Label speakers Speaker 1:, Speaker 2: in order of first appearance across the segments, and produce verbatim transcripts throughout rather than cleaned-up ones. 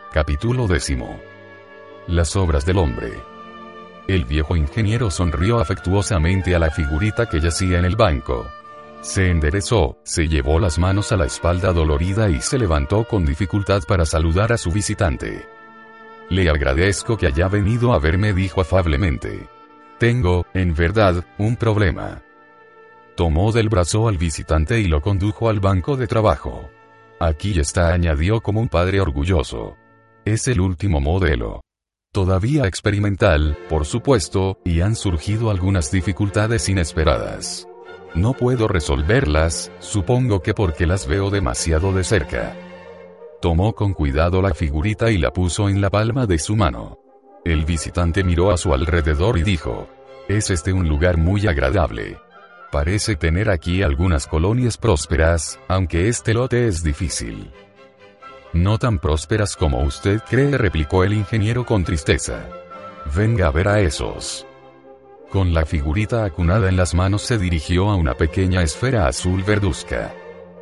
Speaker 1: Capítulo décimo. Las obras del hombre. El viejo ingeniero sonrió afectuosamente a la figurita que yacía en el banco. Se enderezó, se llevó las manos a la espalda dolorida y se levantó con dificultad para saludar a su visitante. Le agradezco que haya venido a verme, dijo afablemente. Tengo, en verdad, un problema. Tomó del brazo al visitante y lo condujo al banco de trabajo. Aquí está, añadió como un padre orgulloso. Es el último modelo. Todavía experimental, por supuesto, y han surgido algunas dificultades inesperadas. No puedo resolverlas, supongo que porque las veo demasiado de cerca. Tomó con cuidado la figurita y la puso en la palma de su mano. El visitante miró a su alrededor y dijo: «Es este un lugar muy agradable. Parece tener aquí algunas colonias prósperas, aunque este lote es difícil». «No tan prósperas como usted cree», replicó el ingeniero con tristeza. «Venga a ver a esos». Con la figurita acunada en las manos se dirigió a una pequeña esfera azul verduzca.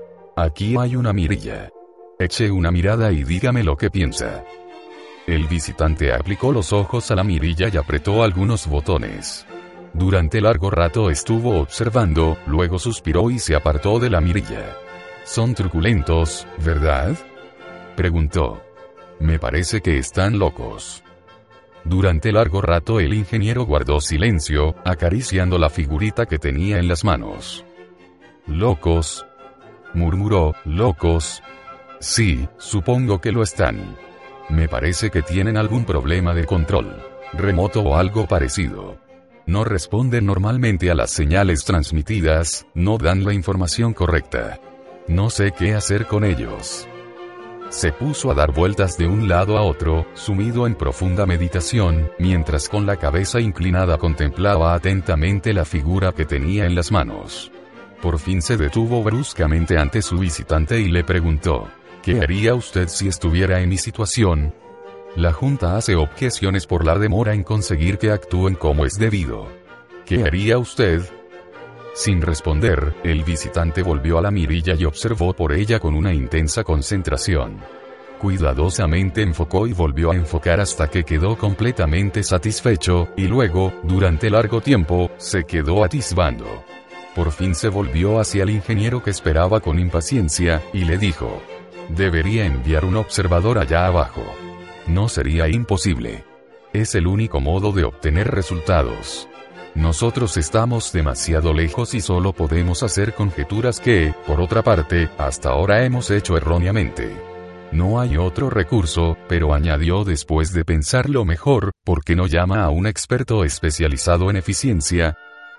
Speaker 1: «Aquí hay una mirilla. Eche una mirada y dígame lo que piensa». El visitante aplicó los ojos a la mirilla y apretó algunos botones. Durante largo rato estuvo observando, luego suspiró y se apartó de la mirilla. «Son truculentos, ¿verdad?», preguntó. «Me parece que están locos». Durante largo rato el ingeniero guardó silencio, acariciando la figurita que tenía en las manos. «¿Locos?», murmuró. «¿Locos? Sí, supongo que lo están. Me parece que tienen algún problema de control remoto o algo parecido. No responden normalmente a las señales transmitidas, no dan la información correcta. No sé qué hacer con ellos». Se puso a dar vueltas de un lado a otro, sumido en profunda meditación, mientras con la cabeza inclinada contemplaba atentamente la figura que tenía en las manos. Por fin se detuvo bruscamente ante su visitante y le preguntó: «¿Qué haría usted si estuviera en mi situación? La Junta hace objeciones por la demora en conseguir que actúen como es debido. ¿Qué haría usted?». Sin responder, el visitante volvió a la mirilla y observó por ella con una intensa concentración. Cuidadosamente enfocó y volvió a enfocar hasta que quedó completamente satisfecho, y luego, durante largo tiempo, se quedó atisbando. Por fin se volvió hacia el ingeniero que esperaba con impaciencia, y le dijo: «Debería enviar un observador allá abajo. No sería imposible. Es el único modo de obtener resultados. Nosotros estamos demasiado lejos y solo podemos hacer conjeturas que, por otra parte, hasta ahora hemos hecho erróneamente. No hay otro recurso», pero añadió después de pensarlo mejor: «¿por qué no llama a un experto especializado en eficiencia?».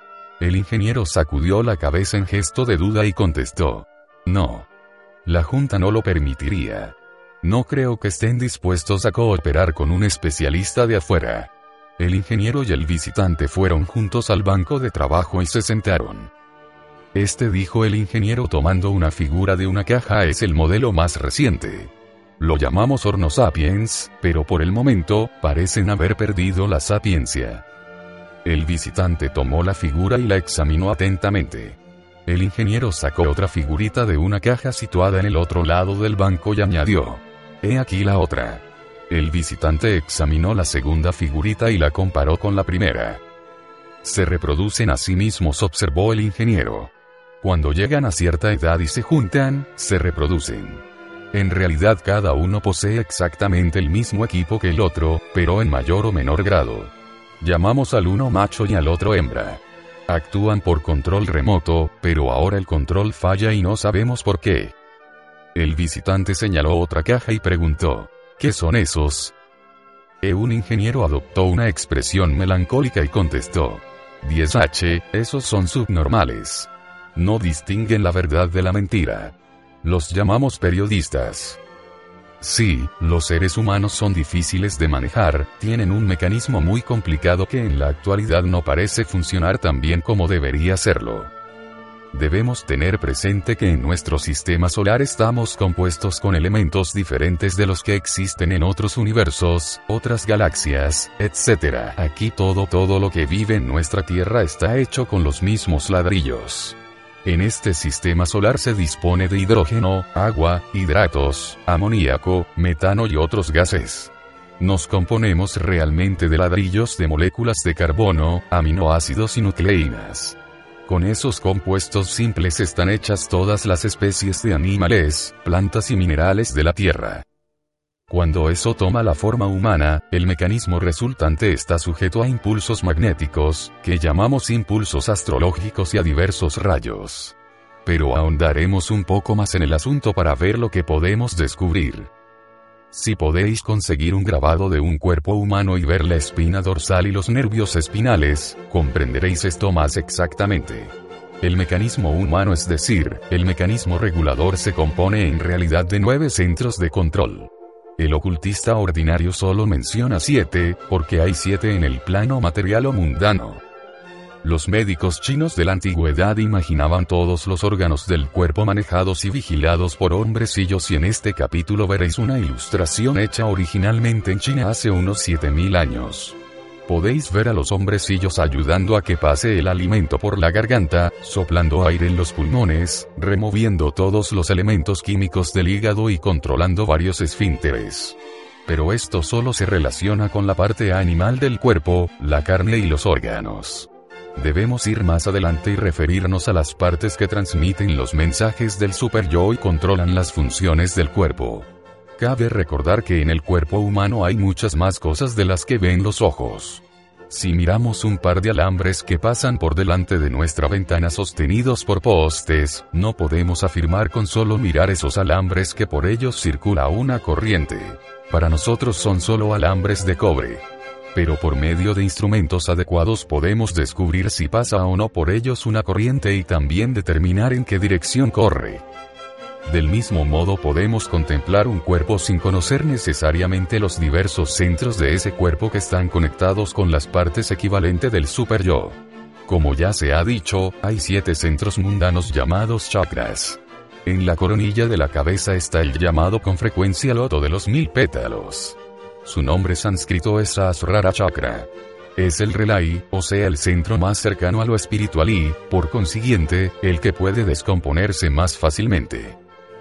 Speaker 1: El ingeniero sacudió la cabeza en gesto de duda y contestó: «No. La Junta no lo permitiría. No creo que estén dispuestos a cooperar con un especialista de afuera». El ingeniero y el visitante fueron juntos al banco de trabajo y se sentaron. «Este», dijo el ingeniero tomando una figura de una caja, «es el modelo más reciente. Lo llamamos Horno Sapiens, pero por el momento, parecen haber perdido la sapiencia». El visitante tomó la figura y la examinó atentamente. El ingeniero sacó otra figurita de una caja situada en el otro lado del banco y añadió: «He aquí la otra». El visitante examinó la segunda figurita y la comparó con la primera. «Se reproducen a sí mismos», observó el ingeniero. «Cuando llegan a cierta edad y se juntan, se reproducen. En realidad cada uno posee exactamente el mismo equipo que el otro, pero en mayor o menor grado. Llamamos al uno macho y al otro hembra. Actúan por control remoto, pero ahora el control falla y no sabemos por qué». El visitante señaló otra caja y preguntó: «¿Qué son esos?». E un ingeniero adoptó una expresión melancólica y contestó: diez H, esos son subnormales. No distinguen la verdad de la mentira. Los llamamos periodistas. Sí, los seres humanos son difíciles de manejar, tienen un mecanismo muy complicado que en la actualidad no parece funcionar tan bien como debería hacerlo. Debemos tener presente que en nuestro sistema solar estamos compuestos con elementos diferentes de los que existen en otros universos, otras galaxias, etcétera. Aquí todo todo lo que vive en nuestra Tierra está hecho con los mismos ladrillos. En este sistema solar se dispone de hidrógeno, agua, hidratos, amoníaco, metano y otros gases. Nos componemos realmente de ladrillos de moléculas de carbono, aminoácidos y nucleínas. Con esos compuestos simples están hechas todas las especies de animales, plantas y minerales de la Tierra. Cuando eso toma la forma humana, el mecanismo resultante está sujeto a impulsos magnéticos, que llamamos impulsos astrológicos y a diversos rayos. Pero ahondaremos un poco más en el asunto para ver lo que podemos descubrir. Si podéis conseguir un grabado de un cuerpo humano y ver la espina dorsal y los nervios espinales, comprenderéis esto más exactamente. El mecanismo humano, es decir, el mecanismo regulador, se compone en realidad de nueve centros de control. El ocultista ordinario solo menciona siete, porque hay siete en el plano material o mundano. Los médicos chinos de la antigüedad imaginaban todos los órganos del cuerpo manejados y vigilados por hombrecillos, y en este capítulo veréis una ilustración hecha originalmente en China hace unos siete mil años. Podéis ver a los hombrecillos ayudando a que pase el alimento por la garganta, soplando aire en los pulmones, removiendo todos los elementos químicos del hígado y controlando varios esfínteres. Pero esto solo se relaciona con la parte animal del cuerpo, la carne y los órganos. Debemos ir más adelante y referirnos a las partes que transmiten los mensajes del super yo y controlan las funciones del cuerpo. Cabe recordar que en el cuerpo humano hay muchas más cosas de las que ven los ojos. Si miramos un par de alambres que pasan por delante de nuestra ventana sostenidos por postes, no podemos afirmar con solo mirar esos alambres que por ellos circula una corriente. Para nosotros son solo alambres de cobre. Pero por medio de instrumentos adecuados podemos descubrir si pasa o no por ellos una corriente y también determinar en qué dirección corre. Del mismo modo podemos contemplar un cuerpo sin conocer necesariamente los diversos centros de ese cuerpo que están conectados con las partes equivalentes del super yo. Como ya se ha dicho, hay siete centros mundanos llamados chakras. En la coronilla de la cabeza está el llamado con frecuencia loto de los mil pétalos. Su nombre sánscrito es Sahasrara Chakra. Es el relay, o sea el centro más cercano a lo espiritual y, por consiguiente, el que puede descomponerse más fácilmente.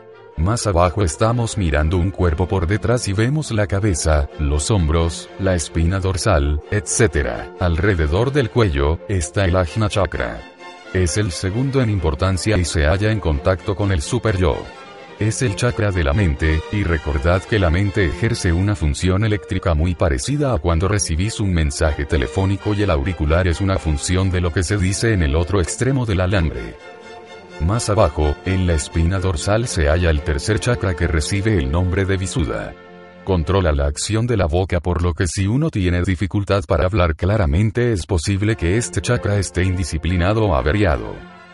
Speaker 1: Más abajo estamos mirando un cuerpo por detrás y vemos la cabeza, los hombros, la espina dorsal, etcétera. Alrededor del cuello está el Ajna Chakra. Es el segundo en importancia y se halla en contacto con el super yo. Es el chakra de la mente, y recordad que la mente ejerce una función eléctrica muy parecida a cuando recibís un mensaje telefónico, y el auricular es una función de lo que se dice en el otro extremo del alambre. Más abajo, en la espina dorsal se halla el tercer chakra, que recibe el nombre de Visuddha. Controla la acción de la boca, por lo que si uno tiene dificultad para hablar claramente es posible que este chakra esté indisciplinado o averiado.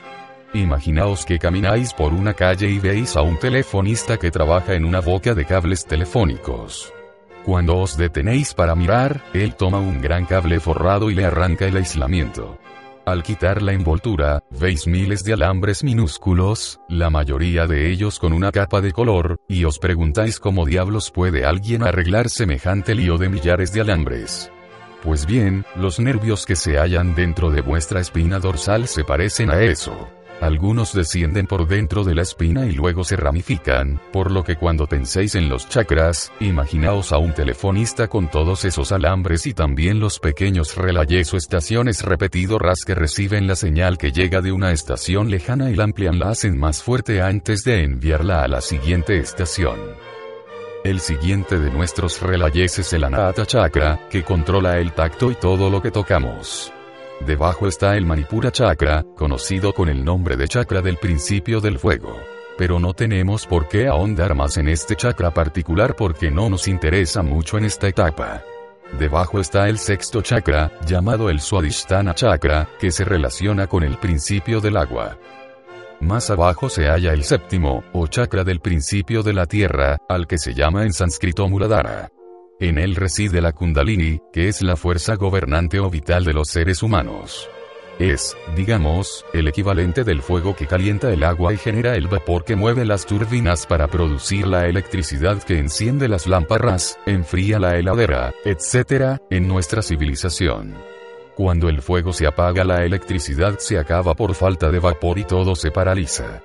Speaker 1: Imaginaos que camináis por una calle y veis a un telefonista que trabaja en una boca de cables telefónicos. Cuando os detenéis para mirar, él toma un gran cable forrado y le arranca el aislamiento. Al quitar la envoltura, veis miles de alambres minúsculos, la mayoría de ellos con una capa de color, y os preguntáis cómo diablos puede alguien arreglar semejante lío de millares de alambres. Pues bien, los nervios que se hallan dentro de vuestra espina dorsal se parecen a eso. Algunos descienden por dentro de la espina y luego se ramifican, por lo que cuando penséis en los chakras, imaginaos a un telefonista con todos esos alambres y también los pequeños relayes o estaciones repetidoras que reciben la señal que llega de una estación lejana y la amplian, la hacen más fuerte antes de enviarla a la siguiente estación. El siguiente de nuestros relayes es el Anahata Chakra, que controla el tacto y todo lo que tocamos. Debajo está el Manipura Chakra, conocido con el nombre de chakra del principio del fuego. Pero no tenemos por qué ahondar más en este chakra particular porque no nos interesa mucho en esta etapa. Debajo está el sexto chakra, llamado el Swadhisthana Chakra, que se relaciona con el principio del agua. Más abajo se halla el séptimo, o chakra del principio de la tierra, al que se llama en sánscrito Muladhara. En él reside la Kundalini, que es la fuerza gobernante o vital de los seres humanos. Es, digamos, el equivalente del fuego que calienta el agua y genera el vapor que mueve las turbinas para producir la electricidad que enciende las lámparas, enfría la heladera, etcétera, en nuestra civilización. Cuando el fuego se apaga, la electricidad se acaba por falta de vapor y todo se paraliza.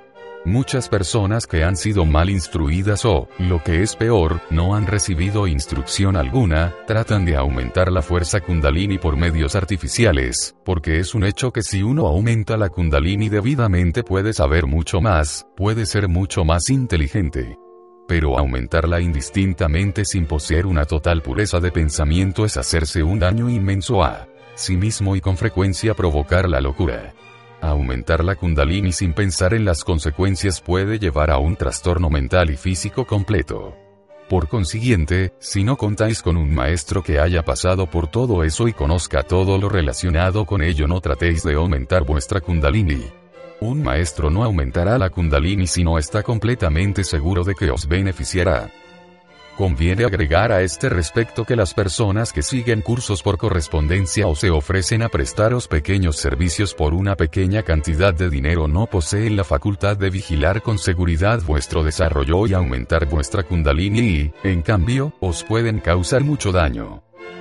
Speaker 1: Muchas personas que han sido mal instruidas o, lo que es peor, no han recibido instrucción alguna, tratan de aumentar la fuerza Kundalini por medios artificiales, porque es un hecho que si uno aumenta la Kundalini debidamente puede saber mucho más, puede ser mucho más inteligente. Pero aumentarla indistintamente sin poseer una total pureza de pensamiento es hacerse un daño inmenso a sí mismo y con frecuencia provocar la locura. Aumentar la Kundalini sin pensar en las consecuencias puede llevar a un trastorno mental y físico completo. Por consiguiente, si no contáis con un maestro que haya pasado por todo eso y conozca todo lo relacionado con ello, no tratéis de aumentar vuestra Kundalini. Un maestro no aumentará la Kundalini si no está completamente seguro de que os beneficiará. Conviene agregar a este respecto que las personas que siguen cursos por correspondencia o se ofrecen a prestaros pequeños servicios por una pequeña cantidad de dinero no poseen la facultad de vigilar con seguridad vuestro desarrollo y aumentar vuestra Kundalini y, en cambio, os pueden causar mucho daño.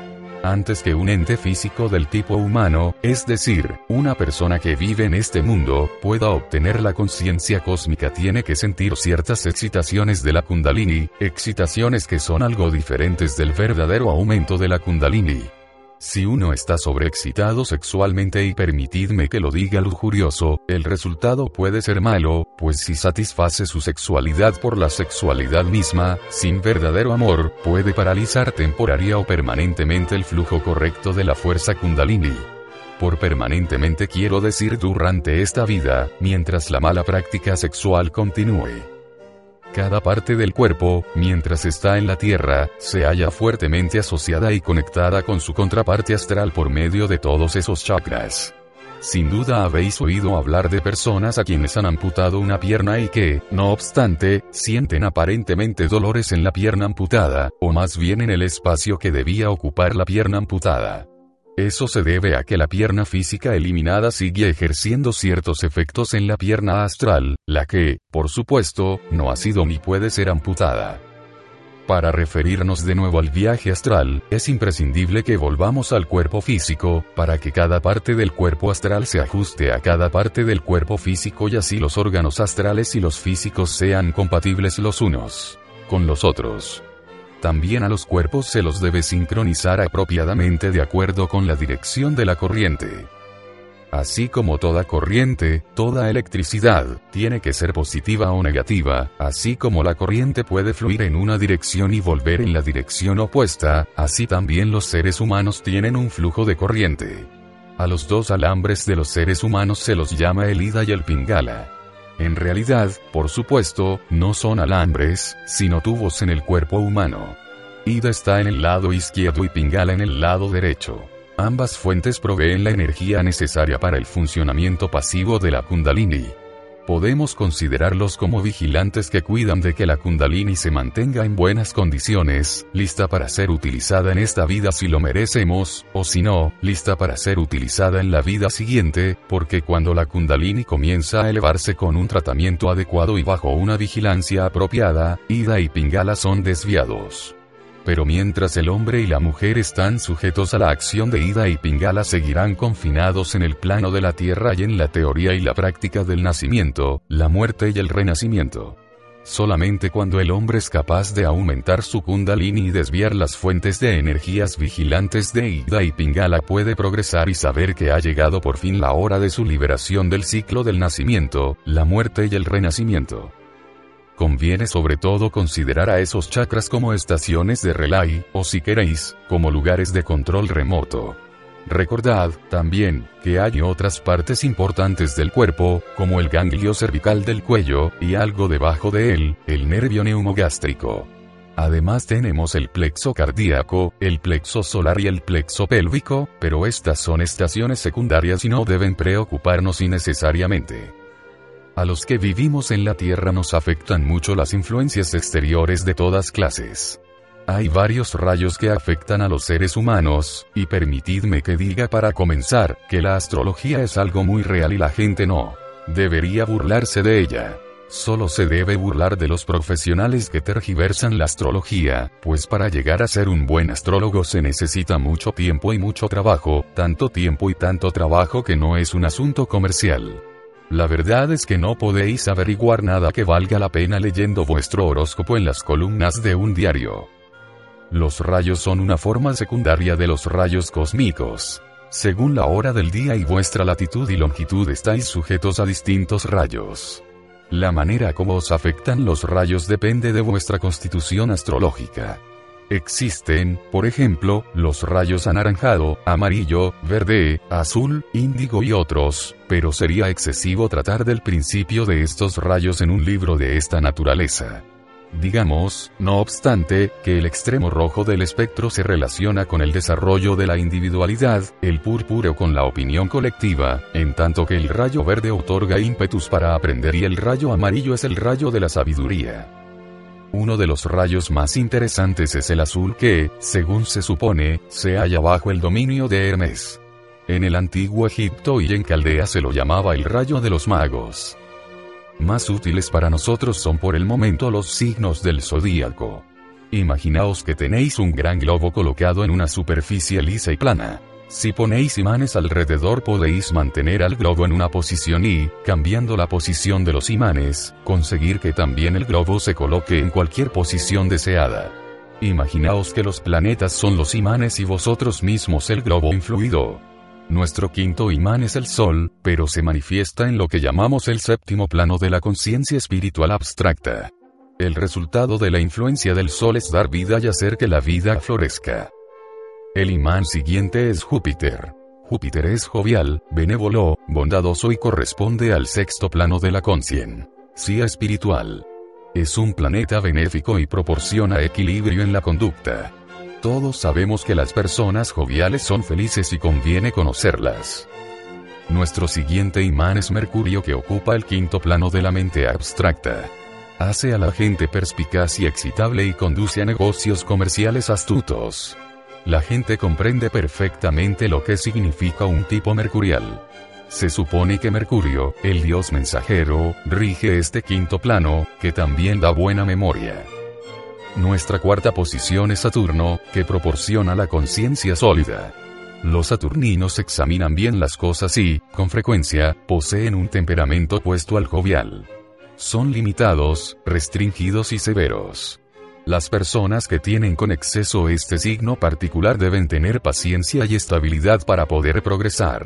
Speaker 1: Antes que un ente físico del tipo humano, es decir, una persona que vive en este mundo, pueda obtener la conciencia cósmica tiene que sentir ciertas excitaciones de la Kundalini, excitaciones que son algo diferentes del verdadero aumento de la Kundalini. Si uno está sobreexcitado sexualmente, y permitidme que lo diga lujurioso, el resultado puede ser malo, pues si satisface su sexualidad por la sexualidad misma, sin verdadero amor, puede paralizar temporaria o permanentemente el flujo correcto de la fuerza Kundalini. Por permanentemente quiero decir durante esta vida, mientras la mala práctica sexual continúe. Cada parte del cuerpo, mientras está en la Tierra, se halla fuertemente asociada y conectada con su contraparte astral por medio de todos esos chakras. Sin duda habéis oído hablar de personas a quienes han amputado una pierna y que, no obstante, sienten aparentemente dolores en la pierna amputada, o más bien en el espacio que debía ocupar la pierna amputada. Eso se debe a que la pierna física eliminada sigue ejerciendo ciertos efectos en la pierna astral, la que, por supuesto, no ha sido ni puede ser amputada. Para referirnos de nuevo al viaje astral, es imprescindible que volvamos al cuerpo físico, para que cada parte del cuerpo astral se ajuste a cada parte del cuerpo físico y así los órganos astrales y los físicos sean compatibles los unos con los otros. También a los cuerpos se los debe sincronizar apropiadamente de acuerdo con la dirección de la corriente. Así como toda corriente, toda electricidad, tiene que ser positiva o negativa, así como la corriente puede fluir en una dirección y volver en la dirección opuesta, así también los seres humanos tienen un flujo de corriente. A los dos alambres de los seres humanos se los llama el Ida y el Pingala. En realidad, por supuesto, no son alambres, sino tubos en el cuerpo humano. Ida está en el lado izquierdo y Pingala en el lado derecho. Ambas fuentes proveen la energía necesaria para el funcionamiento pasivo de la Kundalini. Podemos considerarlos como vigilantes que cuidan de que la Kundalini se mantenga en buenas condiciones, lista para ser utilizada en esta vida si lo merecemos, o si no, lista para ser utilizada en la vida siguiente, porque cuando la Kundalini comienza a elevarse con un tratamiento adecuado y bajo una vigilancia apropiada, Ida y Pingala son desviados. Pero mientras el hombre y la mujer están sujetos a la acción de Ida y Pingala, seguirán confinados en el plano de la tierra y en la teoría y la práctica del nacimiento, la muerte y el renacimiento. Solamente cuando el hombre es capaz de aumentar su Kundalini y desviar las fuentes de energías vigilantes de Ida y Pingala puede progresar y saber que ha llegado por fin la hora de su liberación del ciclo del nacimiento, la muerte y el renacimiento. Conviene sobre todo considerar a esos chakras como estaciones de relay, o si queréis, como lugares de control remoto. Recordad, también, que hay otras partes importantes del cuerpo, como el ganglio cervical del cuello, y algo debajo de él, el nervio neumogástrico. Además tenemos el plexo cardíaco, el plexo solar y el plexo pélvico, pero estas son estaciones secundarias y no deben preocuparnos innecesariamente. A los que vivimos en la Tierra nos afectan mucho las influencias exteriores de todas clases. Hay varios rayos que afectan a los seres humanos, y permitidme que diga para comenzar, que la astrología es algo muy real y la gente no debería burlarse de ella. Solo se debe burlar de los profesionales que tergiversan la astrología, pues para llegar a ser un buen astrólogo se necesita mucho tiempo y mucho trabajo, tanto tiempo y tanto trabajo que no es un asunto comercial. La verdad es que no podéis averiguar nada que valga la pena leyendo vuestro horóscopo en las columnas de un diario. Los rayos son una forma secundaria de los rayos cósmicos. Según la hora del día y vuestra latitud y longitud estáis sujetos a distintos rayos. La manera como os afectan los rayos depende de vuestra constitución astrológica. Existen, por ejemplo, los rayos anaranjado, amarillo, verde, azul, índigo y otros, pero sería excesivo tratar del principio de estos rayos en un libro de esta naturaleza. Digamos, no obstante, que el extremo rojo del espectro se relaciona con el desarrollo de la individualidad, el púrpura con la opinión colectiva, en tanto que el rayo verde otorga ímpetus para aprender y el rayo amarillo es el rayo de la sabiduría. Uno de los rayos más interesantes es el azul que, según se supone, se halla bajo el dominio de Hermes. En el antiguo Egipto y en Caldea se lo llamaba el rayo de los magos. Más útiles para nosotros son por el momento los signos del zodíaco. Imaginaos que tenéis un gran globo colocado en una superficie lisa y plana. Si ponéis imanes alrededor podéis mantener al globo en una posición y, cambiando la posición de los imanes, conseguir que también el globo se coloque en cualquier posición deseada. Imaginaos que los planetas son los imanes y vosotros mismos el globo influido. Nuestro quinto imán es el Sol, pero se manifiesta en lo que llamamos el séptimo plano de la conciencia espiritual abstracta. El resultado de la influencia del Sol es dar vida y hacer que la vida florezca. El imán siguiente es Júpiter. Júpiter es jovial, benévolo, bondadoso y corresponde al sexto plano de la conciencia espiritual. Es un planeta benéfico y proporciona equilibrio en la conducta. Todos sabemos que las personas joviales son felices y conviene conocerlas. Nuestro siguiente imán es Mercurio que ocupa el quinto plano de la mente abstracta. Hace a la gente perspicaz y excitable y conduce a negocios comerciales astutos. La gente comprende perfectamente lo que significa un tipo mercurial. Se supone que Mercurio, el dios mensajero, rige este quinto plano, que también da buena memoria. Nuestra cuarta posición es Saturno, que proporciona la conciencia sólida. Los saturninos examinan bien las cosas y, con frecuencia, poseen un temperamento opuesto al jovial. Son limitados, restringidos y severos. Las personas que tienen con exceso este signo particular deben tener paciencia y estabilidad para poder progresar.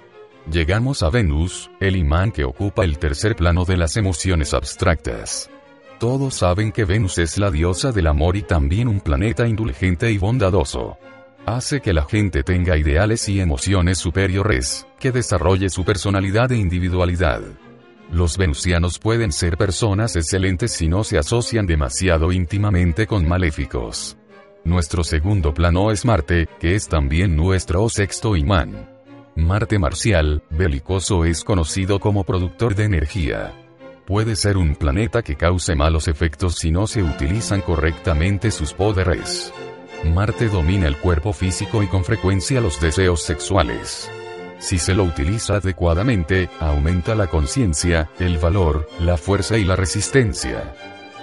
Speaker 1: Llegamos a Venus, el imán que ocupa el tercer plano de las emociones abstractas. Todos saben que Venus es la diosa del amor y también un planeta indulgente y bondadoso. Hace que la gente tenga ideales y emociones superiores, que desarrolle su personalidad e individualidad. Los venusianos pueden ser personas excelentes si no se asocian demasiado íntimamente con maléficos. Nuestro segundo plano es Marte, que es también nuestro sexto imán. Marte marcial, belicoso es conocido como productor de energía. Puede ser un planeta que cause malos efectos si no se utilizan correctamente sus poderes. Marte domina el cuerpo físico y con frecuencia los deseos sexuales. Si se lo utiliza adecuadamente, aumenta la conciencia, el valor, la fuerza y la resistencia.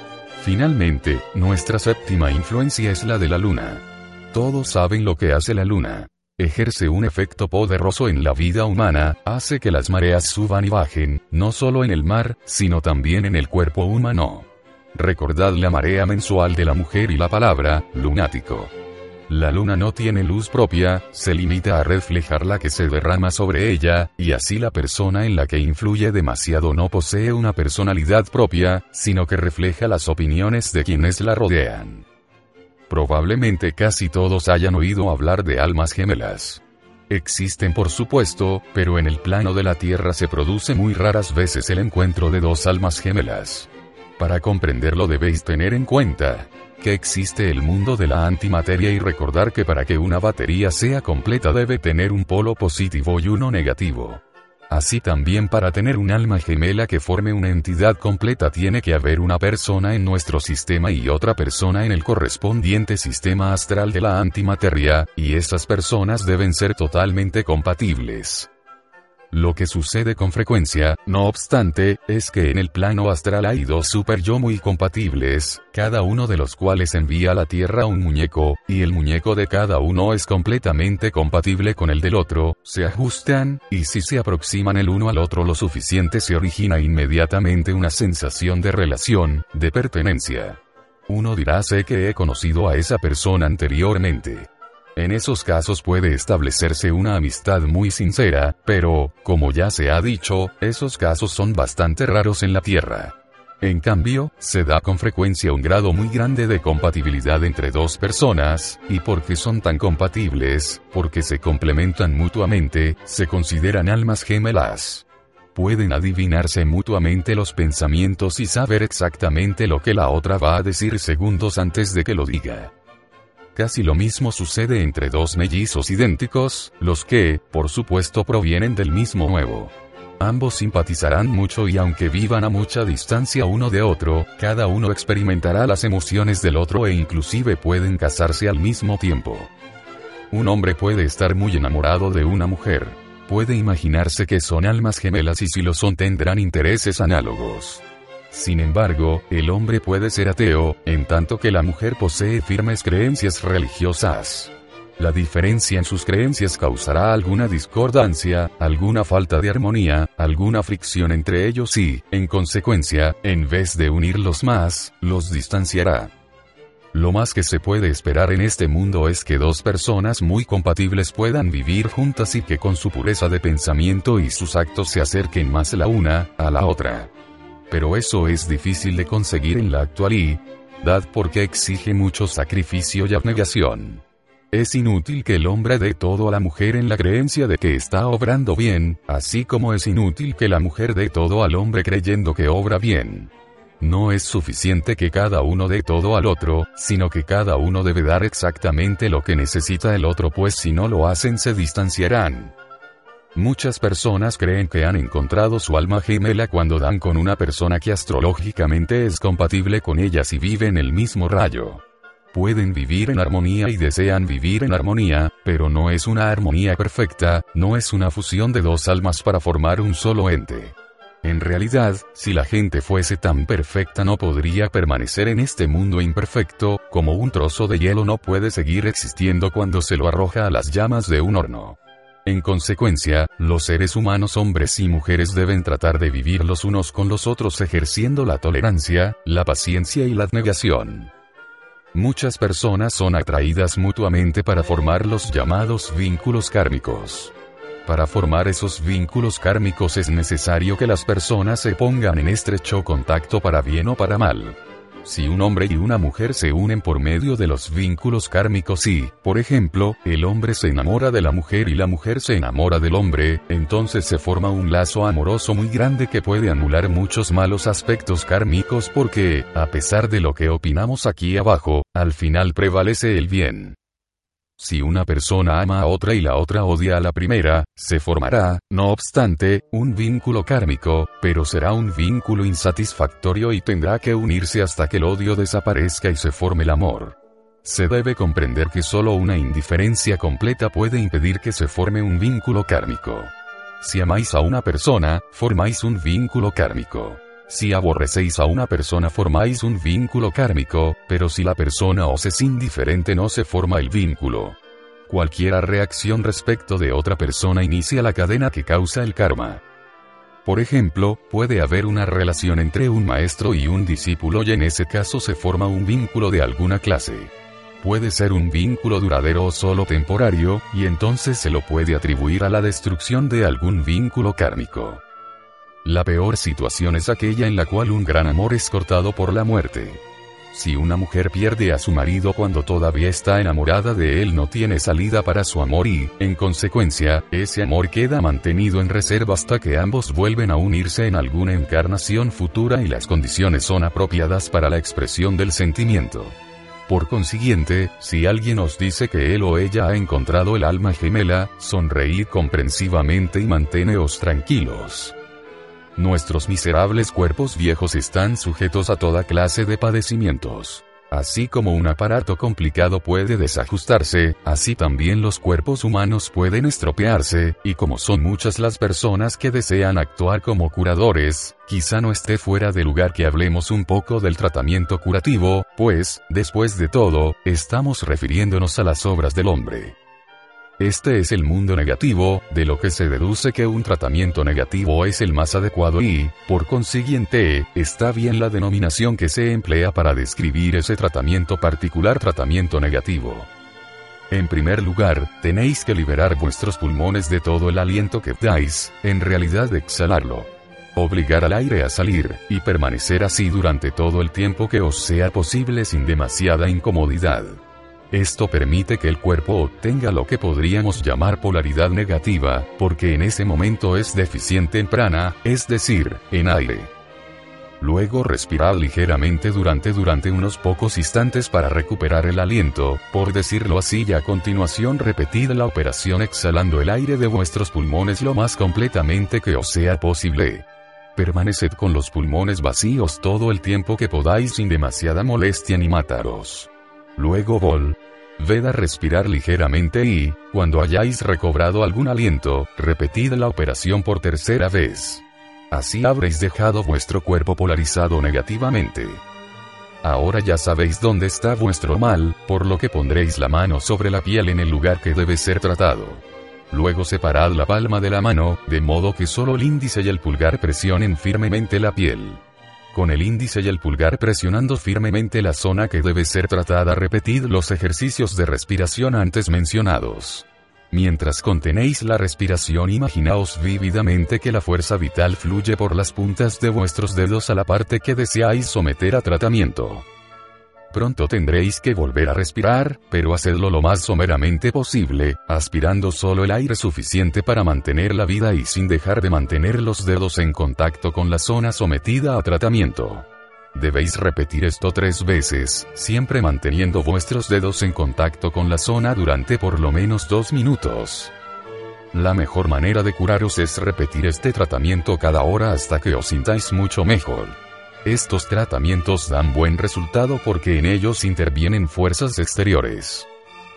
Speaker 1: Finalmente, nuestra séptima influencia es la de la Luna. Todos saben lo que hace la Luna. Ejerce un efecto poderoso en la vida humana, hace que las mareas suban y bajen, no solo en el mar, sino también en el cuerpo humano. Recordad la marea mensual de la mujer y la palabra, lunático. La luna no tiene luz propia, se limita a reflejar la que se derrama sobre ella, y así la persona en la que influye demasiado no posee una personalidad propia, sino que refleja las opiniones de quienes la rodean. Probablemente casi todos hayan oído hablar de almas gemelas. Existen por supuesto, pero en el plano de la Tierra se produce muy raras veces el encuentro de dos almas gemelas. Para comprenderlo debéis tener en cuenta que existe el mundo de la antimateria y recordar que para que una batería sea completa debe tener un polo positivo y uno negativo. Así también para tener un alma gemela que forme una entidad completa tiene que haber una persona en nuestro sistema y otra persona en el correspondiente sistema astral de la antimateria, y esas personas deben ser totalmente compatibles. Lo que sucede con frecuencia, no obstante, es que en el plano astral hay dos super yo muy compatibles, cada uno de los cuales envía a la Tierra un muñeco, y el muñeco de cada uno es completamente compatible con el del otro, se ajustan, y si se aproximan el uno al otro lo suficiente se origina inmediatamente una sensación de relación, de pertenencia. Uno dirá: sé que he conocido a esa persona anteriormente. En esos casos puede establecerse una amistad muy sincera, pero, como ya se ha dicho, esos casos son bastante raros en la Tierra. En cambio, se da con frecuencia un grado muy grande de compatibilidad entre dos personas, y porque son tan compatibles, porque se complementan mutuamente, se consideran almas gemelas. Pueden adivinarse mutuamente los pensamientos y saber exactamente lo que la otra va a decir segundos antes de que lo diga. Casi lo mismo sucede entre dos mellizos idénticos, los que, por supuesto, provienen del mismo huevo. Ambos simpatizarán mucho y aunque vivan a mucha distancia uno de otro, cada uno experimentará las emociones del otro e inclusive pueden casarse al mismo tiempo. Un hombre puede estar muy enamorado de una mujer. Puede imaginarse que son almas gemelas y si lo son tendrán intereses análogos. Sin embargo, el hombre puede ser ateo, en tanto que la mujer posee firmes creencias religiosas. La diferencia en sus creencias causará alguna discordancia, alguna falta de armonía, alguna fricción entre ellos y, en consecuencia, en vez de unirlos más, los distanciará. Lo más que se puede esperar en este mundo es que dos personas muy compatibles puedan vivir juntas y que con su pureza de pensamiento y sus actos se acerquen más la una a la otra. Pero eso es difícil de conseguir en la actualidad porque exige mucho sacrificio y abnegación. Es inútil que el hombre dé todo a la mujer en la creencia de que está obrando bien, así como es inútil que la mujer dé todo al hombre creyendo que obra bien. No es suficiente que cada uno dé todo al otro, sino que cada uno debe dar exactamente lo que necesita el otro, pues si no lo hacen se distanciarán. Muchas personas creen que han encontrado su alma gemela cuando dan con una persona que astrológicamente es compatible con ellas y vive en el mismo rayo. Pueden vivir en armonía y desean vivir en armonía, pero no es una armonía perfecta, no es una fusión de dos almas para formar un solo ente. En realidad, si la gente fuese tan perfecta no podría permanecer en este mundo imperfecto, como un trozo de hielo no puede seguir existiendo cuando se lo arroja a las llamas de un horno. En consecuencia, los seres humanos hombres y mujeres deben tratar de vivir los unos con los otros ejerciendo la tolerancia, la paciencia y la abnegación. Muchas personas son atraídas mutuamente para formar los llamados vínculos kármicos. Para formar esos vínculos kármicos es necesario que las personas se pongan en estrecho contacto para bien o para mal. Si un hombre y una mujer se unen por medio de los vínculos kármicos y, por ejemplo, el hombre se enamora de la mujer y la mujer se enamora del hombre, entonces se forma un lazo amoroso muy grande que puede anular muchos malos aspectos kármicos porque, a pesar de lo que opinamos aquí abajo, al final prevalece el bien. Si una persona ama a otra y la otra odia a la primera, se formará, no obstante, un vínculo kármico, pero será un vínculo insatisfactorio y tendrá que unirse hasta que el odio desaparezca y se forme el amor. Se debe comprender que solo una indiferencia completa puede impedir que se forme un vínculo kármico. Si amáis a una persona, formáis un vínculo kármico. Si aborrecéis a una persona formáis un vínculo kármico, pero si la persona os es indiferente no se forma el vínculo. Cualquier reacción respecto de otra persona inicia la cadena que causa el karma. Por ejemplo, puede haber una relación entre un maestro y un discípulo y en ese caso se forma un vínculo de alguna clase. Puede ser un vínculo duradero o solo temporario, y entonces se lo puede atribuir a la destrucción de algún vínculo kármico. La peor situación es aquella en la cual un gran amor es cortado por la muerte. Si una mujer pierde a su marido cuando todavía está enamorada de él no tiene salida para su amor y, en consecuencia, ese amor queda mantenido en reserva hasta que ambos vuelven a unirse en alguna encarnación futura y las condiciones son apropiadas para la expresión del sentimiento. Por consiguiente, si alguien os dice que él o ella ha encontrado el alma gemela, sonreíd comprensivamente y manteneos tranquilos. Nuestros miserables cuerpos viejos están sujetos a toda clase de padecimientos. Así como un aparato complicado puede desajustarse, así también los cuerpos humanos pueden estropearse, y como son muchas las personas que desean actuar como curadores, quizá no esté fuera de lugar que hablemos un poco del tratamiento curativo, pues, después de todo, estamos refiriéndonos a las obras del hombre. Este es el mundo negativo, de lo que se deduce que un tratamiento negativo es el más adecuado y, por consiguiente, está bien la denominación que se emplea para describir ese tratamiento particular, tratamiento negativo. En primer lugar, tenéis que liberar vuestros pulmones de todo el aliento que dais, en realidad exhalarlo. Obligar al aire a salir, y permanecer así durante todo el tiempo que os sea posible sin demasiada incomodidad. Esto permite que el cuerpo obtenga lo que podríamos llamar polaridad negativa, porque en ese momento es deficiente en prana, es decir, en aire. Luego respirad ligeramente durante durante unos pocos instantes para recuperar el aliento, por decirlo así, y a continuación repetid la operación exhalando el aire de vuestros pulmones lo más completamente que os sea posible. Permaneced con los pulmones vacíos todo el tiempo que podáis sin demasiada molestia ni mataros. Luego volved a respirar ligeramente y, cuando hayáis recobrado algún aliento, repetid la operación por tercera vez. Así habréis dejado vuestro cuerpo polarizado negativamente. Ahora ya sabéis dónde está vuestro mal, por lo que pondréis la mano sobre la piel en el lugar que debe ser tratado. Luego separad la palma de la mano, de modo que solo el índice y el pulgar presionen firmemente la piel. Con el índice y el pulgar presionando firmemente la zona que debe ser tratada, repetid los ejercicios de respiración antes mencionados. Mientras contenéis la respiración, imaginaos vívidamente que la fuerza vital fluye por las puntas de vuestros dedos a la parte que deseáis someter a tratamiento. Pronto tendréis que volver a respirar, pero hacedlo lo más someramente posible, aspirando solo el aire suficiente para mantener la vida y sin dejar de mantener los dedos en contacto con la zona sometida a tratamiento. Debéis repetir esto tres veces, siempre manteniendo vuestros dedos en contacto con la zona durante por lo menos dos minutos. La mejor manera de curaros es repetir este tratamiento cada hora hasta que os sintáis mucho mejor. Estos tratamientos dan buen resultado porque en ellos intervienen fuerzas exteriores.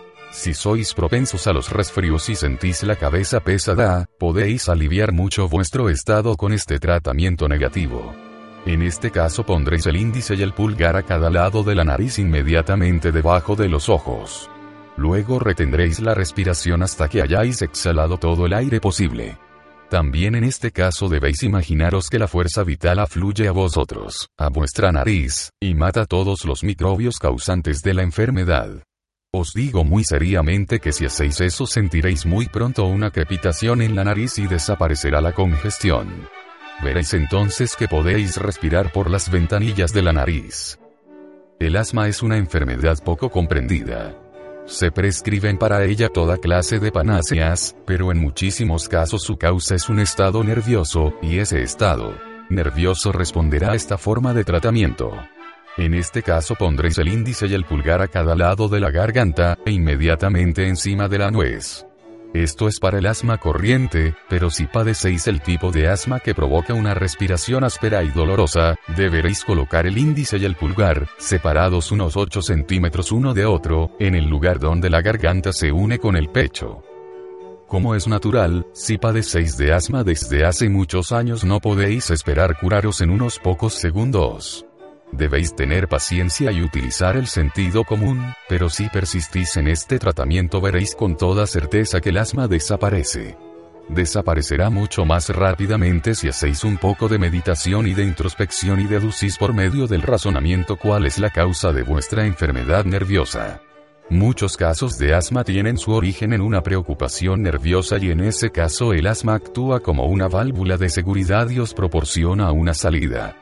Speaker 1: Si sois propensos a los resfríos y sentís la cabeza pesada, podéis aliviar mucho vuestro estado con este tratamiento negativo. En este caso pondréis el índice y el pulgar a cada lado de la nariz inmediatamente debajo de los ojos. Luego retendréis la respiración hasta que hayáis exhalado todo el aire posible. También en este caso debéis imaginaros que la fuerza vital afluye a vosotros, a vuestra nariz, y mata todos los microbios causantes de la enfermedad. Os digo muy seriamente que si hacéis eso sentiréis muy pronto una crepitación en la nariz y desaparecerá la congestión. Veréis entonces que podéis respirar por las ventanillas de la nariz. El asma es una enfermedad poco comprendida. Se prescriben para ella toda clase de panaceas, pero en muchísimos casos su causa es un estado nervioso, y ese estado nervioso responderá a esta forma de tratamiento. En este caso pondréis el índice y el pulgar a cada lado de la garganta, e inmediatamente encima de la nuez. Esto es para el asma corriente, pero si padecéis el tipo de asma que provoca una respiración áspera y dolorosa, deberéis colocar el índice y el pulgar, separados unos ocho centímetros uno de otro, en el lugar donde la garganta se une con el pecho. Como es natural, si padecéis de asma desde hace muchos años no podéis esperar curaros en unos pocos segundos. Debéis tener paciencia y utilizar el sentido común, pero si persistís en este tratamiento veréis con toda certeza que el asma desaparece. Desaparecerá mucho más rápidamente si hacéis un poco de meditación y de introspección y deducís por medio del razonamiento cuál es la causa de vuestra enfermedad nerviosa. Muchos casos de asma tienen su origen en una preocupación nerviosa y en ese caso el asma actúa como una válvula de seguridad y os proporciona una salida.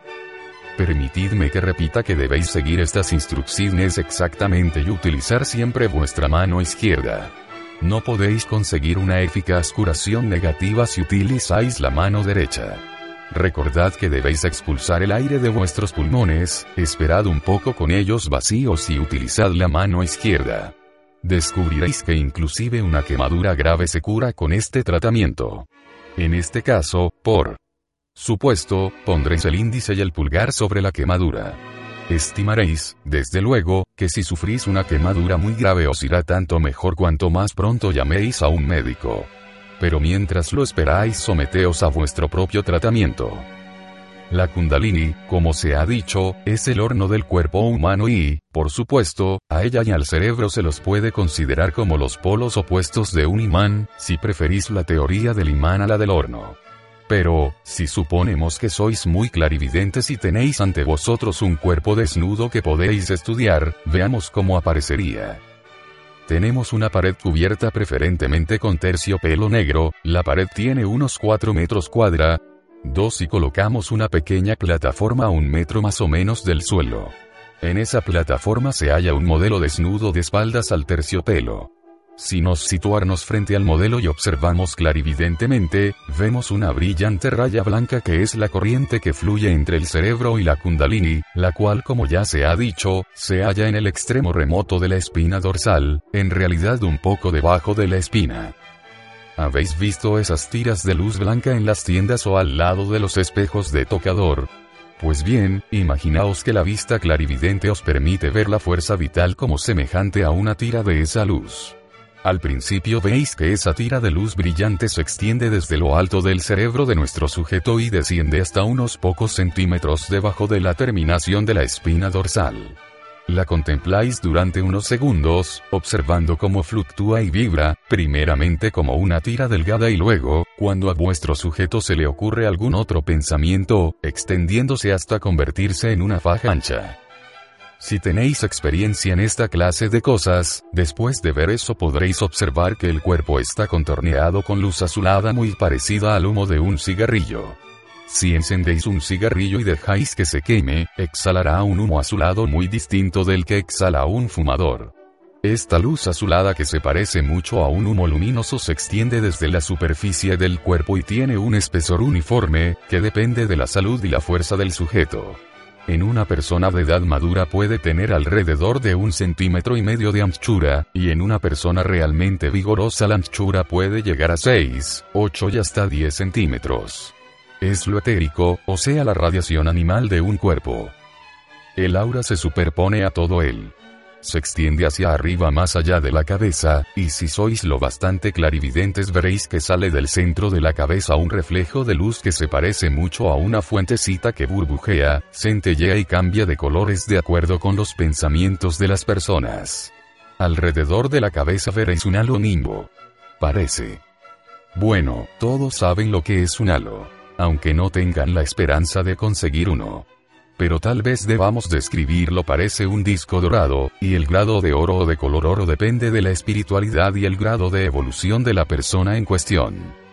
Speaker 1: Permitidme que repita que debéis seguir estas instrucciones exactamente y utilizar siempre vuestra mano izquierda. No podéis conseguir una eficaz curación negativa si utilizáis la mano derecha. Recordad que debéis expulsar el aire de vuestros pulmones, esperad un poco con ellos vacíos y utilizad la mano izquierda. Descubriréis que inclusive una quemadura grave se cura con este tratamiento. En este caso, por supuesto, pondréis el índice y el pulgar sobre la quemadura. Estimaréis, desde luego, que si sufrís una quemadura muy grave os irá tanto mejor cuanto más pronto llaméis a un médico. Pero mientras lo esperáis, someteos a vuestro propio tratamiento. La Kundalini, como se ha dicho, es el horno del cuerpo humano y, por supuesto, a ella y al cerebro se los puede considerar como los polos opuestos de un imán, si preferís la teoría del imán a la del horno. Pero, si suponemos que sois muy clarividentes y tenéis ante vosotros un cuerpo desnudo que podéis estudiar, veamos cómo aparecería. Tenemos una pared cubierta preferentemente con terciopelo negro, la pared tiene unos cuatro metros cuadra, dos y colocamos una pequeña plataforma a un metro más o menos del suelo. En esa plataforma se halla un modelo desnudo de espaldas al terciopelo. Si nos situarnos frente al modelo y observamos clarividentemente, vemos una brillante raya blanca que es la corriente que fluye entre el cerebro y la Kundalini, la cual, como ya se ha dicho, se halla en el extremo remoto de la espina dorsal, en realidad un poco debajo de la espina. ¿Habéis visto esas tiras de luz blanca en las tiendas o al lado de los espejos de tocador? Pues bien, imaginaos que la vista clarividente os permite ver la fuerza vital como semejante a una tira de esa luz. Al principio veis que esa tira de luz brillante se extiende desde lo alto del cerebro de nuestro sujeto y desciende hasta unos pocos centímetros debajo de la terminación de la espina dorsal. La contempláis durante unos segundos, observando cómo fluctúa y vibra, primeramente como una tira delgada y luego, cuando a vuestro sujeto se le ocurre algún otro pensamiento, extendiéndose hasta convertirse en una faja ancha. Si tenéis experiencia en esta clase de cosas, después de ver eso podréis observar que el cuerpo está contorneado con luz azulada muy parecida al humo de un cigarrillo. Si encendéis un cigarrillo y dejáis que se queme, exhalará un humo azulado muy distinto del que exhala un fumador. Esta luz azulada, que se parece mucho a un humo luminoso, se extiende desde la superficie del cuerpo y tiene un espesor uniforme, que depende de la salud y la fuerza del sujeto. En una persona de edad madura puede tener alrededor de un centímetro y medio de anchura, y en una persona realmente vigorosa la anchura puede llegar a seis, ocho y hasta diez centímetros. Es lo etérico, o sea la radiación animal de un cuerpo. El aura se superpone a todo él. Se extiende hacia arriba más allá de la cabeza, y si sois lo bastante clarividentes veréis que sale del centro de la cabeza un reflejo de luz que se parece mucho a una fuentecita que burbujea, centellea y cambia de colores de acuerdo con los pensamientos de las personas. Alrededor de la cabeza veréis un halo nimbo. Parece. Bueno, todos saben lo que es un halo, aunque no tengan la esperanza de conseguir uno. Pero tal vez debamos describirlo. Parece un disco dorado, y el grado de oro o de color oro depende de la espiritualidad y el grado de evolución de la persona en cuestión.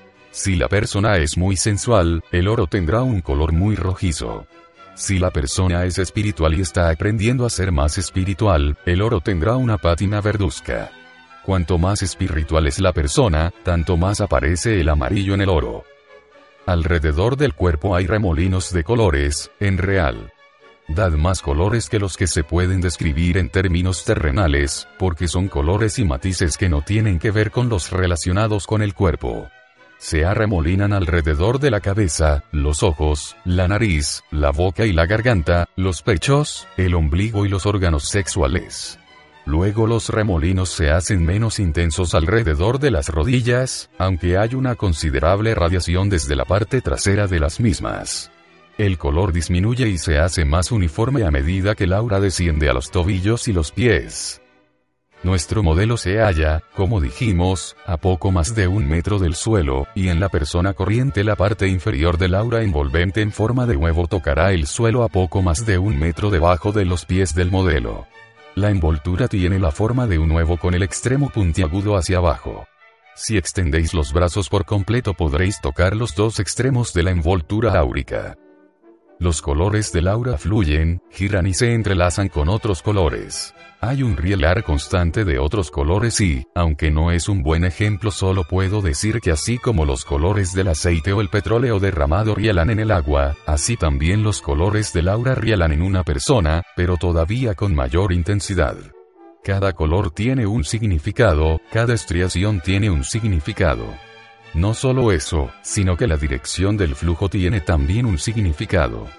Speaker 1: Si la persona es muy sensual, el oro tendrá un color muy rojizo. Si la persona es espiritual y está aprendiendo a ser más espiritual, el oro tendrá una pátina verduzca. Cuanto más espiritual es la persona, tanto más aparece el amarillo en el oro. Alrededor del cuerpo hay remolinos de colores, en real. Dad más colores que los que se pueden describir en términos terrenales, porque son colores y matices que no tienen que ver con los relacionados con el cuerpo. Se arremolinan alrededor de la cabeza, los ojos, la nariz, la boca y la garganta, los pechos, el ombligo y los órganos sexuales. Luego los remolinos se hacen menos intensos alrededor de las rodillas, aunque hay una considerable radiación desde la parte trasera de las mismas. El color disminuye y se hace más uniforme a medida que el aura desciende a los tobillos y los pies. Nuestro modelo se halla, como dijimos, a poco más de un metro del suelo, y en la persona corriente la parte inferior del aura envolvente en forma de huevo tocará el suelo a poco más de un metro debajo de los pies del modelo. La envoltura tiene la forma de un huevo con el extremo puntiagudo hacia abajo. Si extendéis los brazos por completo podréis tocar los dos extremos de la envoltura áurica. Los colores del aura fluyen, giran y se entrelazan con otros colores. Hay un rielar constante de otros colores y, aunque no es un buen ejemplo, solo puedo decir que así como los colores del aceite o el petróleo derramado rielan en el agua, así también los colores del aura rielan en una persona, pero todavía con mayor intensidad. Cada color tiene un significado, cada estriación tiene un significado. No solo eso, sino que la dirección del flujo tiene también un significado.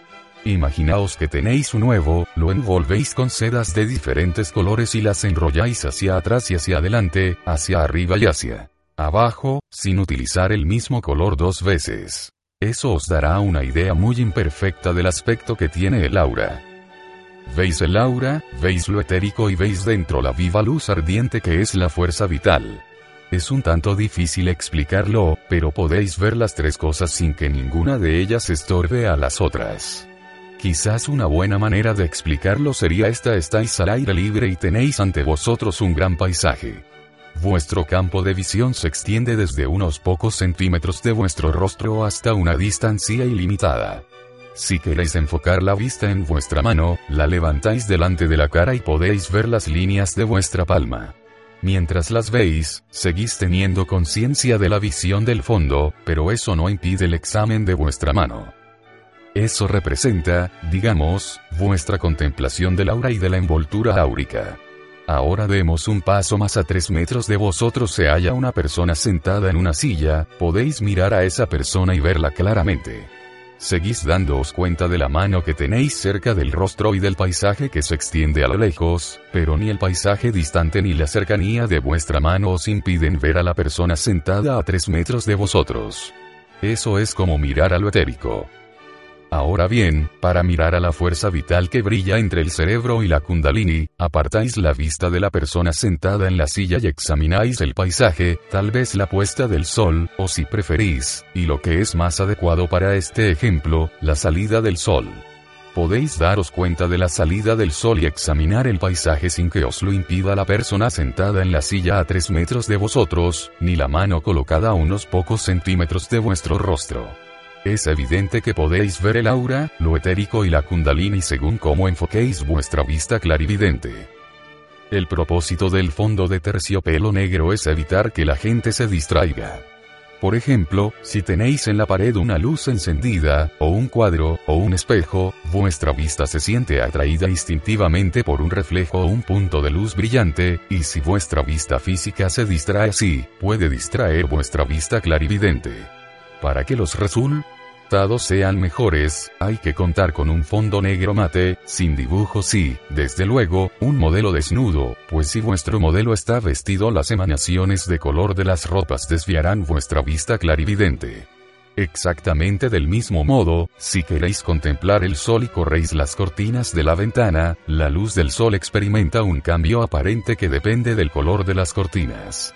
Speaker 1: Imaginaos que tenéis un huevo, lo envolvéis con sedas de diferentes colores y las enrolláis hacia atrás y hacia adelante, hacia arriba y hacia abajo, sin utilizar el mismo color dos veces. Eso os dará una idea muy imperfecta del aspecto que tiene el aura. ¿Veis el aura? ¿Veis lo etérico y veis dentro la viva luz ardiente que es la fuerza vital? Es un tanto difícil explicarlo, pero podéis ver las tres cosas sin que ninguna de ellas estorbe a las otras. Quizás una buena manera de explicarlo sería esta: estáis al aire libre y tenéis ante vosotros un gran paisaje. Vuestro campo de visión se extiende desde unos pocos centímetros de vuestro rostro hasta una distancia ilimitada. Si queréis enfocar la vista en vuestra mano, la levantáis delante de la cara y podéis ver las líneas de vuestra palma. Mientras las veis, seguís teniendo conciencia de la visión del fondo, pero eso no impide el examen de vuestra mano. Eso representa, digamos, vuestra contemplación del aura y de la envoltura áurica. Ahora demos un paso más. A tres metros de vosotros se halla una persona sentada en una silla, podéis mirar a esa persona y verla claramente. Seguís dándoos cuenta de la mano que tenéis cerca del rostro y del paisaje que se extiende a lo lejos, pero ni el paisaje distante ni la cercanía de vuestra mano os impiden ver a la persona sentada a tres metros de vosotros. Eso es como mirar a lo etérico. Ahora bien, para mirar a la fuerza vital que brilla entre el cerebro y la kundalini, apartáis la vista de la persona sentada en la silla y examináis el paisaje, tal vez la puesta del sol, o si preferís, y lo que es más adecuado para este ejemplo, la salida del sol. Podéis daros cuenta de la salida del sol y examinar el paisaje sin que os lo impida la persona sentada en la silla a tres metros de vosotros, ni la mano colocada a unos pocos centímetros de vuestro rostro. Es evidente que podéis ver el aura, lo etérico y la kundalini según cómo enfoquéis vuestra vista clarividente. El propósito del fondo de terciopelo negro es evitar que la gente se distraiga. Por ejemplo, si tenéis en la pared una luz encendida, o un cuadro, o un espejo, vuestra vista se siente atraída instintivamente por un reflejo o un punto de luz brillante, y si vuestra vista física se distrae así, puede distraer vuestra vista clarividente. Para que los resultados sean mejores, hay que contar con un fondo negro mate, sin dibujos y, desde luego, un modelo desnudo, pues si vuestro modelo está vestido, las emanaciones de color de las ropas desviarán vuestra vista clarividente. Exactamente del mismo modo, si queréis contemplar el sol y corréis las cortinas de la ventana, la luz del sol experimenta un cambio aparente que depende del color de las cortinas.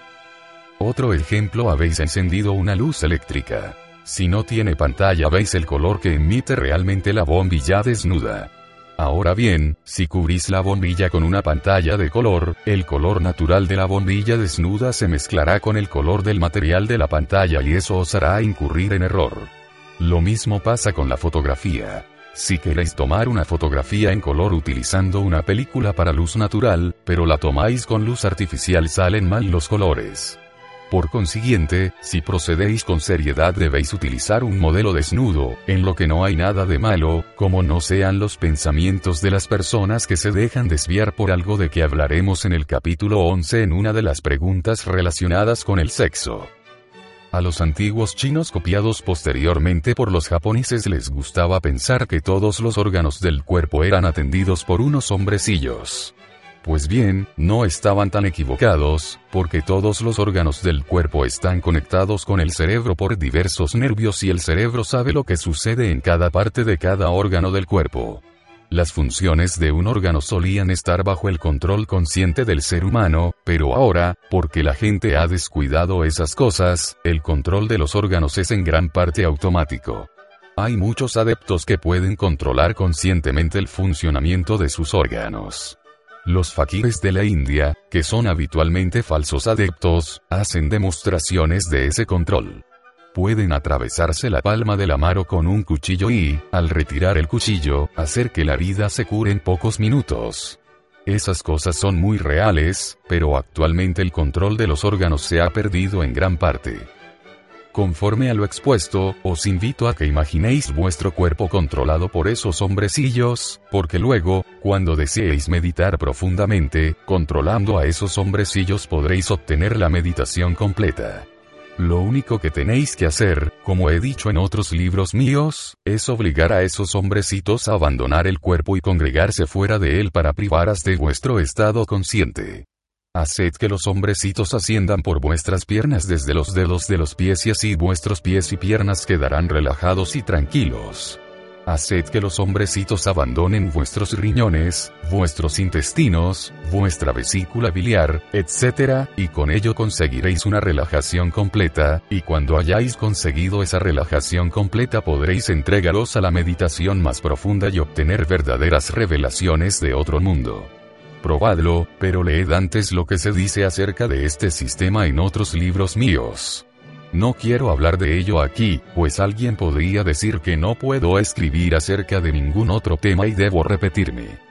Speaker 1: Otro ejemplo: habéis encendido una luz eléctrica. Si no tiene pantalla, veis el color que emite realmente la bombilla desnuda. Ahora bien, si cubrís la bombilla con una pantalla de color, el color natural de la bombilla desnuda se mezclará con el color del material de la pantalla y eso os hará incurrir en error. Lo mismo pasa con la fotografía. Si queréis tomar una fotografía en color utilizando una película para luz natural, pero la tomáis con luz artificial, salen mal los colores. Por consiguiente, si procedéis con seriedad debéis utilizar un modelo desnudo, en lo que no hay nada de malo, como no sean los pensamientos de las personas que se dejan desviar por algo de que hablaremos en el capítulo once en una de las preguntas relacionadas con el sexo. A los antiguos chinos copiados posteriormente por los japoneses les gustaba pensar que todos los órganos del cuerpo eran atendidos por unos hombrecillos. Pues bien, no estaban tan equivocados, porque todos los órganos del cuerpo están conectados con el cerebro por diversos nervios y el cerebro sabe lo que sucede en cada parte de cada órgano del cuerpo. Las funciones de un órgano solían estar bajo el control consciente del ser humano, pero ahora, porque la gente ha descuidado esas cosas, el control de los órganos es en gran parte automático. Hay muchos adeptos que pueden controlar conscientemente el funcionamiento de sus órganos. Los fakires de la India, que son habitualmente falsos adeptos, hacen demostraciones de ese control. Pueden atravesarse la palma de la mano con un cuchillo y, al retirar el cuchillo, hacer que la herida se cure en pocos minutos. Esas cosas son muy reales, pero actualmente el control de los órganos se ha perdido en gran parte. Conforme a lo expuesto, os invito a que imaginéis vuestro cuerpo controlado por esos hombrecillos, porque luego, cuando deseéis meditar profundamente, controlando a esos hombrecillos podréis obtener la meditación completa. Lo único que tenéis que hacer, como he dicho en otros libros míos, es obligar a esos hombrecitos a abandonar el cuerpo y congregarse fuera de él para privaros de vuestro estado consciente. Haced que los hombrecitos asciendan por vuestras piernas desde los dedos de los pies y así vuestros pies y piernas quedarán relajados y tranquilos. Haced que los hombrecitos abandonen vuestros riñones, vuestros intestinos, vuestra vesícula biliar, etcétera, y con ello conseguiréis una relajación completa, y cuando hayáis conseguido esa relajación completa podréis entregaros a la meditación más profunda y obtener verdaderas revelaciones de otro mundo. Probadlo, pero leed antes lo que se dice acerca de este sistema en otros libros míos. No quiero hablar de ello aquí, pues alguien podría decir que no puedo escribir acerca de ningún otro tema y debo repetirme.